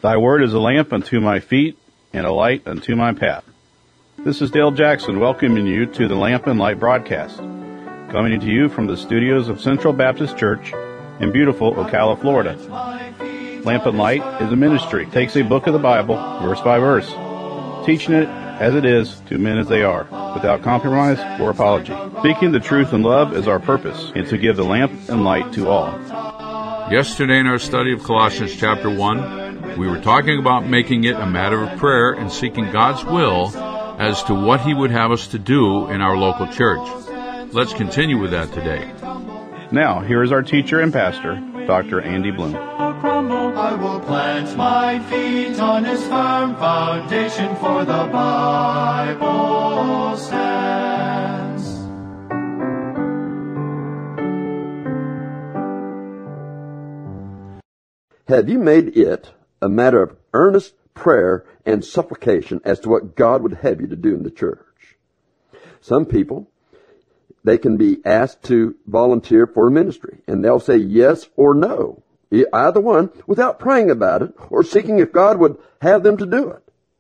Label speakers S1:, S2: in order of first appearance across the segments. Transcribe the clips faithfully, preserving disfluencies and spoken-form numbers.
S1: Thy word is a lamp unto my feet and a light unto my path. This is Dale Jackson welcoming you to the Lamp and Light broadcast, coming to you from the studios of Central Baptist Church in beautiful Ocala, Florida. Lamp and Light is a ministry, takes a book of the Bible, verse by verse, teaching it as it is to men as they are, without compromise or apology. Speaking the truth in love is our purpose, and to give the lamp and light to all.
S2: Yesterday in our study of Colossians chapter one, we were talking about making it a matter of prayer and seeking God's will as to what He would have us to do in our local church. Let's continue with that today.
S1: Now, here is our teacher and pastor, Doctor Andy Bloom.
S3: I will plant my feet on His firm foundation, for the Bible stands.
S4: Have you made it a matter of earnest prayer and supplication as to what God would have you to do in the church? Some people, they can be asked to volunteer for a ministry, and they'll say yes or no, either one, without praying about it or seeking if God would have them to do it.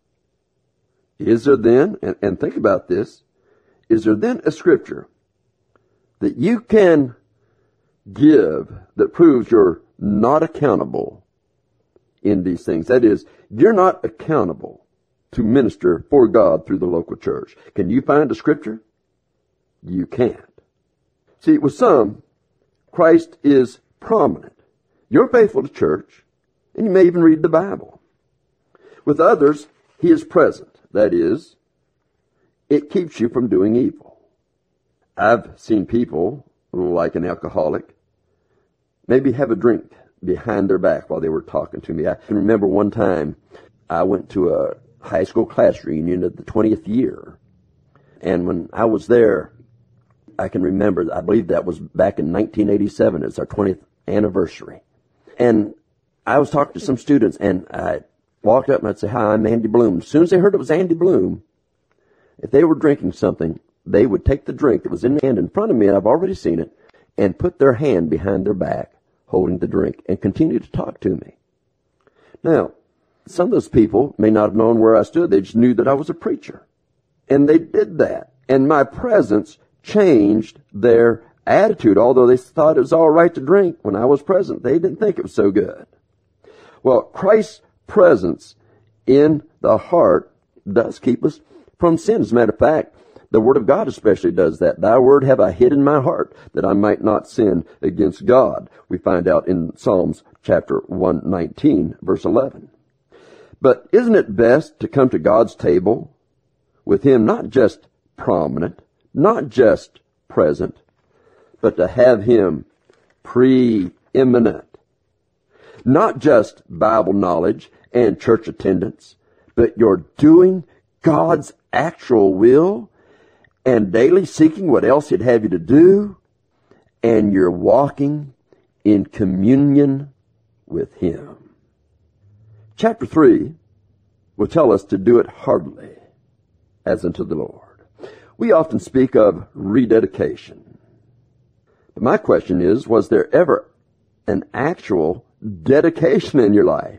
S4: Is there then, and, and think about this, is there then a scripture that you can give that proves you're not accountable in these things? That is, you're not accountable to minister for God through the local church. Can you find a scripture? You can't. See, with some, Christ is prominent. You're faithful to church, and you may even read the Bible. With others, He is present. That is, it keeps you from doing evil. I've seen people, like an alcoholic, maybe have a drink behind their back while they were talking to me. I can remember one time I went to a high school class reunion of the twentieth year. And when I was there, I can remember, I believe that was back in nineteen eighty-seven. It's our twentieth anniversary. And I was talking to some students, and I walked up and I'd say, "Hi, I'm Andy Bloom." As soon as they heard it was Andy Bloom, if they were drinking something, they would take the drink that was in the hand in front of me, and I've already seen it, and put their hand behind their back, holding the drink, and continue to talk to me. Now, some of those people may not have known where I stood. They just knew that I was a preacher. And they did that. And my presence changed their attitude. Although they thought it was all right to drink when I was present, they didn't think it was so good. Well, Christ's presence in the heart does keep us from sin. As a matter of fact, the Word of God especially does that. Thy word have I hid in my heart, that I might not sin against God. We find out in Psalms chapter one nineteen, verse eleven. But isn't it best to come to God's table with Him not just prominent, not just present, but to have Him preeminent? Not just Bible knowledge and church attendance, but you're doing God's actual will and daily seeking what else He'd have you to do, and you're walking in communion with Him. Chapter three will tell us to do it heartily, as unto the Lord. We often speak of rededication. But my question is, was there ever an actual dedication in your life?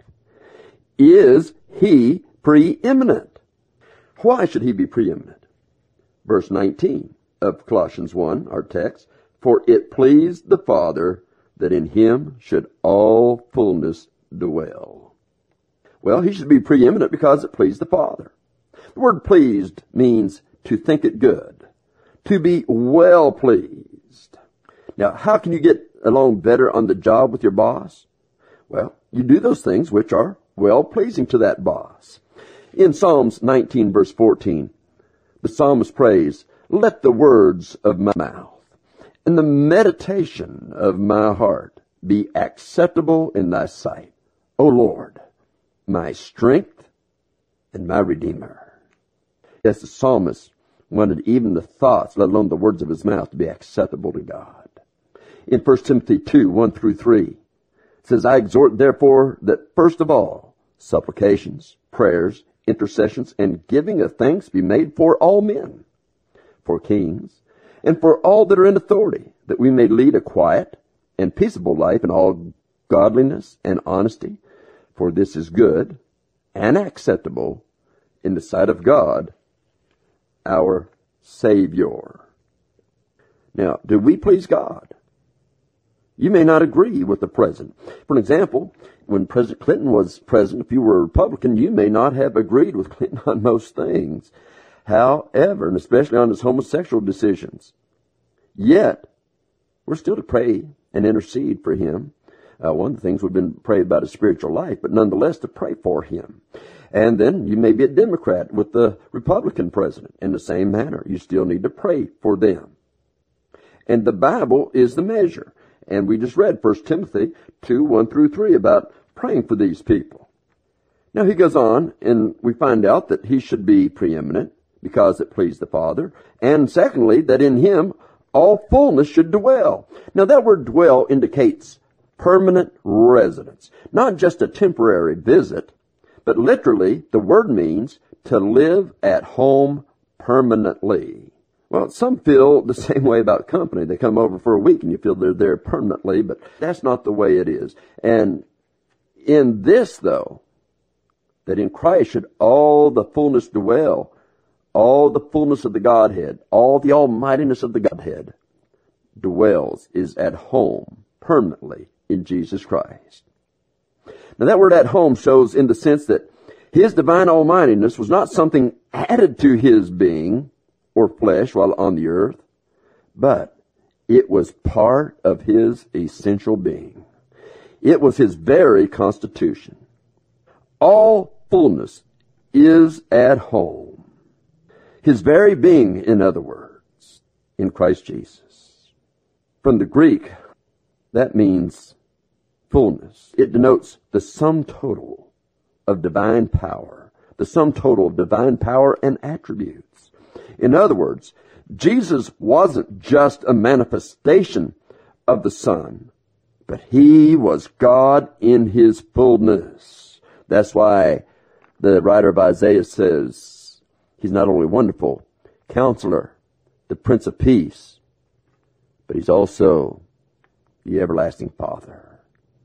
S4: Is He preeminent? Why should He be preeminent? Verse nineteen of Colossians one, our text, for it pleased the Father that in Him should all fullness dwell. Well, He should be preeminent because it pleased the Father. The word pleased means to think it good, to be well pleased. Now, how can you get along better on the job with your boss? Well, you do those things which are well pleasing to that boss. In Psalms nineteen, verse fourteen, the psalmist prays, "Let the words of my mouth and the meditation of my heart be acceptable in Thy sight, O Lord, my strength and my Redeemer." Yes, the psalmist wanted even the thoughts, let alone the words of his mouth, to be acceptable to God. In First Timothy two, one through three, it says, "I exhort therefore that first of all supplications, prayers, intercessions, and giving of thanks be made for all men, for kings, and for all that are in authority, that we may lead a quiet and peaceable life in all godliness and honesty. For this is good and acceptable in the sight of God, our Savior. Now, do we please God? You may not agree with the president. For an example, when President Clinton was president, if you were a Republican, you may not have agreed with Clinton on most things. However, and especially on his homosexual decisions, yet we're still to pray and intercede for him. Uh, one of the things we've been praying about is spiritual life, but nonetheless to pray for him. And then you may be a Democrat with the Republican president. In the same manner, you still need to pray for them. And the Bible is the measure. And we just read First Timothy two, one through three about praying for these people. Now he goes on, and we find out that he should be preeminent because it pleased the Father. And secondly, that in him all fullness should dwell. Now that word dwell indicates permanent residence, not just a temporary visit, but literally the word means to live at home permanently. Well, some feel the same way about company. They come over for a week and you feel they're there permanently, but that's not the way it is. And in this, though, that in Christ should all the fullness dwell, all the fullness of the Godhead, all the almightiness of the Godhead dwells, is at home permanently in Jesus Christ. Now that word at home shows in the sense that his divine almightiness was not something added to his being or flesh while on the earth, but it was part of his essential being. It was his very constitution. All fullness is at home. His very being, in other words, in Christ Jesus. From the Greek, that means fullness. It denotes the sum total of divine power, the sum total of divine power and attributes. In other words, Jesus wasn't just a manifestation of the Son, but he was God in his fullness. That's why the writer of Isaiah says he's not only wonderful Counselor, the Prince of Peace, but he's also the everlasting Father,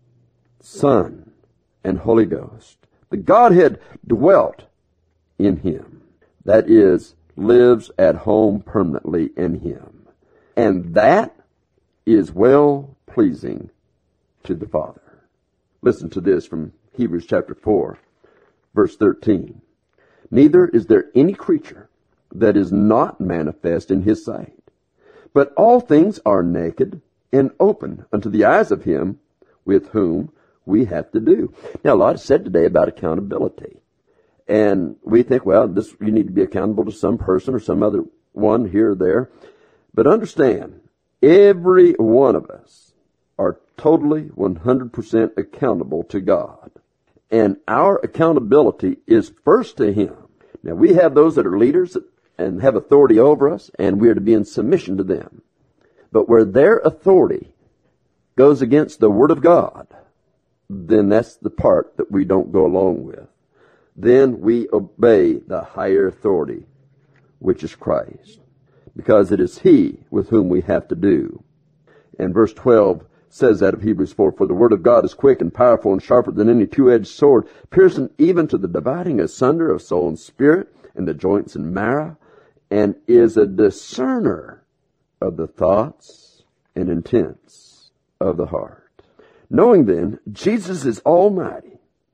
S4: Son, and Holy Ghost. The Godhead dwelt in him. That is, lives at home permanently in him. And that is well pleasing to the Father. Listen to this from Hebrews chapter four, verse thirteen. Neither is there any creature that is not manifest in his sight, but all things are naked and open unto the eyes of him with whom we have to do. Now, a lot is said today about accountability. And we think, well, this you need to be accountable to some person or some other one here or there. But understand, every one of us are totally one hundred percent accountable to God. And our accountability is first to him. Now, we have those that are leaders and have authority over us, and we are to be in submission to them. But where their authority goes against the Word of God, then that's the part that we don't go along with. Then we obey the higher authority, which is Christ, because it is he with whom we have to do. And verse twelve says that of Hebrews four, for the word of God is quick and powerful and sharper than any two-edged sword, piercing even to the dividing asunder of soul and spirit and the joints and marrow, and is a discerner of the thoughts and intents of the heart. Knowing then, Jesus is almighty,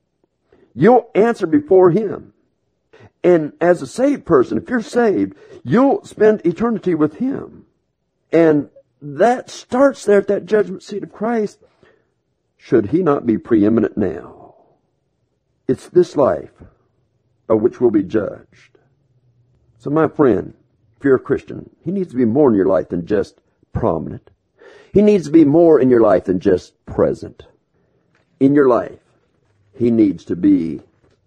S4: you'll answer before him. And as a saved person, if you're saved, you'll spend eternity with him. And that starts there at that judgment seat of Christ. Should he not be preeminent now? It's this life of which we'll be judged. So my friend, if you're a Christian, he needs to be more in your life than just prominent. He needs to be more in your life than just present. In your life, he needs to be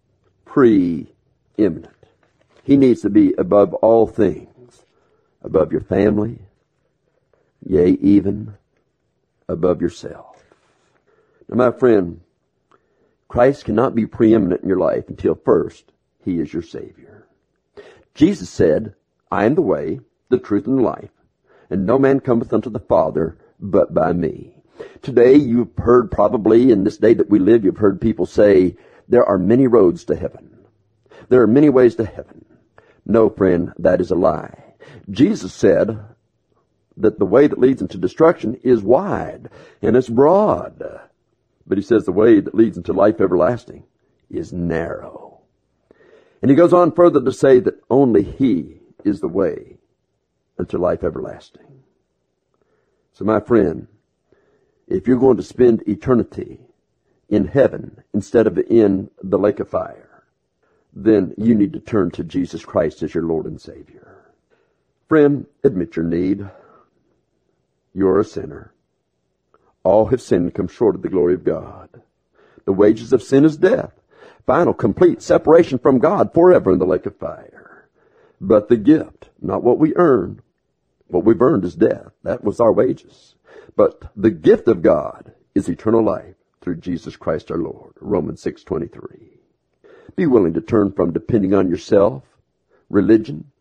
S4: preeminent. He needs to be above all things, above your family, yea, even above yourself. Now, my friend, Christ cannot be preeminent in your life until first he is your Savior. Jesus said, I am the way, the truth, and the life, and no man cometh unto the Father but by me. Today, you've heard probably, in this day that we live, you've heard people say, there are many roads to heaven. There are many ways to heaven. No, friend, that is a lie. Jesus said that the way that leads into destruction is wide and it's broad. But he says the way that leads into life everlasting is narrow. And he goes on further to say that only he is the way unto life everlasting. So my friend, if you're going to spend eternity in heaven instead of in the lake of fire, then you need to turn to Jesus Christ as your Lord and Savior. Friend, admit your need. You're a sinner. All have sinned and come short of the glory of God. The wages of sin is death. Final, complete separation from God forever in the lake of fire. But the gift, not what we earn, what we've earned is death. That was our wages. But the gift of God is eternal life through Jesus Christ our Lord. Romans six twenty-three. Be willing to turn from depending on yourself, religion,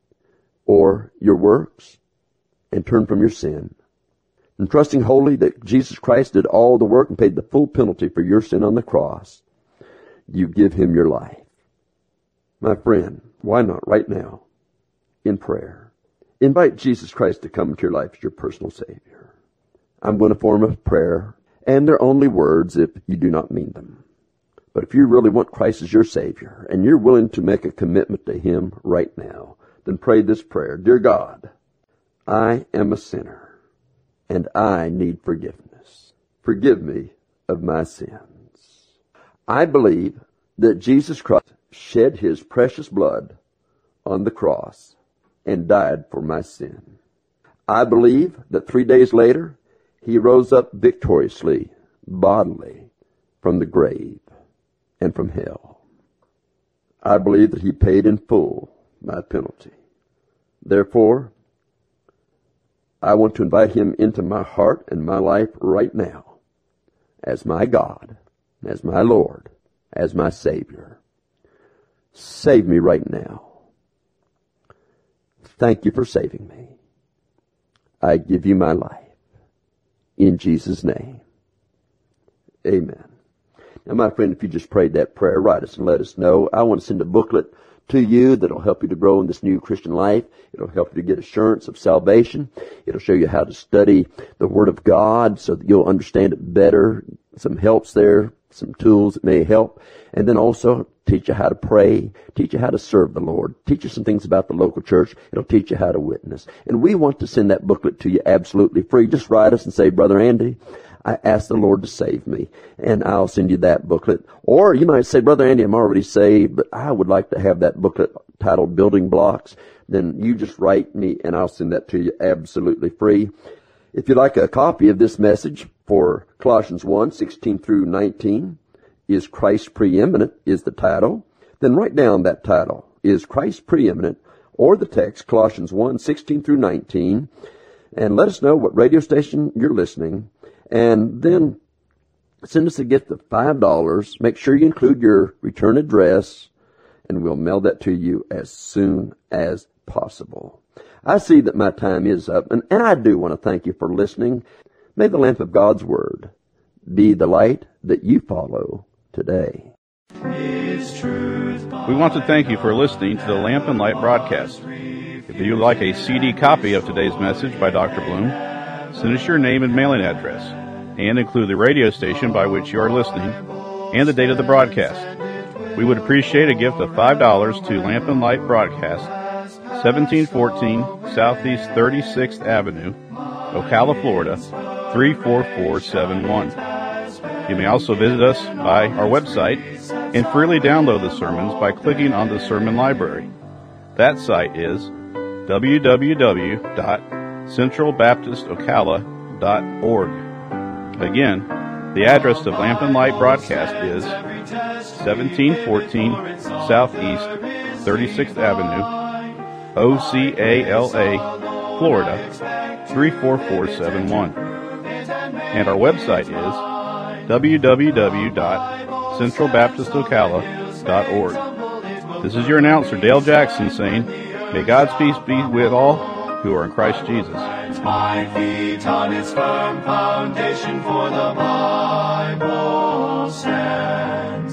S4: or your works, and turn from your sin. And trusting wholly that Jesus Christ did all the work and paid the full penalty for your sin on the cross, you give him your life. My friend, why not right now, in prayer, invite Jesus Christ to come into your life as your personal Savior. I'm going to form a prayer, and they're only words if you do not mean them. But if you really want Christ as your Savior, and you're willing to make a commitment to him right now, then pray this prayer. Dear God, I am a sinner, and I need forgiveness. Forgive me of my sins. I believe that Jesus Christ shed his precious blood on the cross and died for my sin. I believe that three days later, he rose up victoriously, bodily, from the grave and from hell. I believe that he paid in full my penalty. Therefore, I want to invite him into my heart and my life right now as my God, as my Lord, as my Savior. Save me right now. Thank you for saving me. I give you my life. In Jesus' name. Amen. Now, my friend, if you just prayed that prayer, write us and let us know. I want to send a booklet to you that'll help you to grow in this new Christian life. It'll help you to get assurance of salvation. It'll show you how to study the Word of God so that you'll understand it better. Some helps there, some tools that may help. And then also teach you how to pray, teach you how to serve the Lord, teach you some things about the local church. It'll teach you how to witness. And we want to send that booklet to you absolutely free. Just write us and say, Brother Andy, I asked the Lord to save me, and I'll send you that booklet. Or you might say, Brother Andy, I'm already saved, but I would like to have that booklet titled Building Blocks. Then you just write me, and I'll send that to you absolutely free. If you'd like a copy of this message for Colossians one, sixteen through nineteen, Is Christ Preeminent is the title, then write down that title, Is Christ Preeminent, or the text, Colossians one, sixteen through nineteen, and let us know what radio station you're listening. And then send us a gift of five dollars. Make sure you include your return address, and we'll mail that to you as soon as possible. I see that my time is up, and, and I do want to thank you for listening. May the lamp of God's Word be the light that you follow today.
S1: We want to thank you for listening to the Lamp and Light broadcast. If you'd like a C D copy of today's message by Doctor Bloom, send us your name and mailing address, and include the radio station by which you are listening and the date of the broadcast. We would appreciate a gift of five dollars to Lamp and Light Broadcast, seventeen fourteen Southeast thirty-sixth Avenue, Ocala, Florida, three four four seven one. You may also visit us by our website and freely download the sermons by clicking on the Sermon Library. That site is w w w dot central baptist ocala dot org. Again, the address of Lamp and Light Broadcast is seventeen fourteen Southeast thirty-sixth Avenue, O C A L A, Florida, three four four seven one. And our website is w w w dot central baptist ocala dot org. This is your announcer, Dale Jackson, saying, may God's peace be with all who are in Christ Jesus.
S3: My feet on its firm foundation, for the Bible stands.